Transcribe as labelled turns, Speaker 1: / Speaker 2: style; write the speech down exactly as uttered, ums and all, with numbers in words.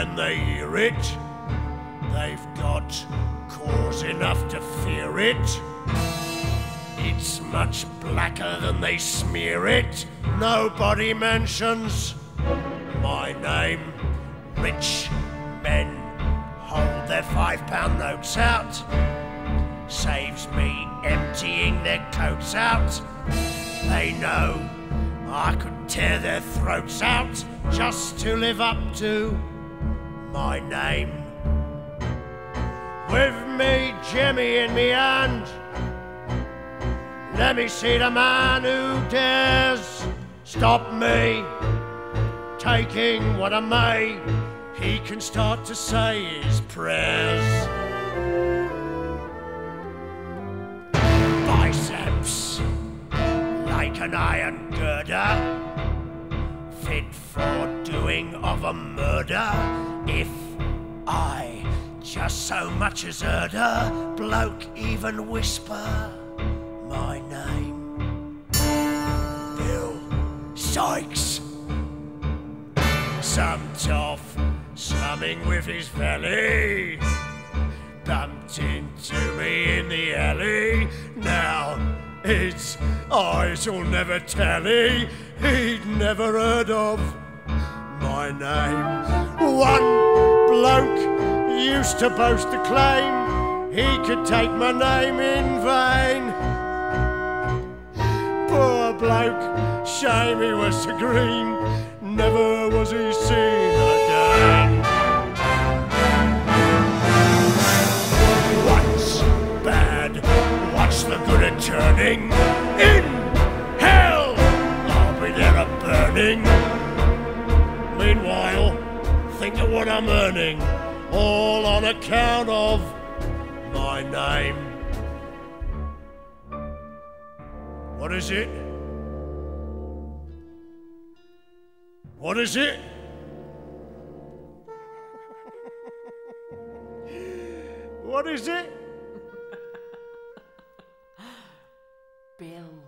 Speaker 1: when they hear it. They've got cause enough to fear it. It's much blacker than they smear it. Nobody mentions my name. Rich men hold their five-pound notes out. Saves me emptying their coats out. They know I could tear their throats out just to live up to my name. With me Jimmy in me hand, let me see the man who dares stop me taking what I may. He can start to say his prayers. Biceps like an iron girder, fit for doing of a murder. If I just so much as heard a bloke even whisper my name, Bill Sykes. Some toff slumming with his belly bumped into me in the alley. Now his eyes will never tally. He'd never heard of my name. One bloke used to boast to claim he could take my name in vain. Poor bloke, shame he was so green, never was he seen again. What's bad? What's the good of turning? In hell, I'll be there a burning. Meanwhile, think of what I'm earning, all on account of my name. What is it? What is it? What is it?
Speaker 2: Bill.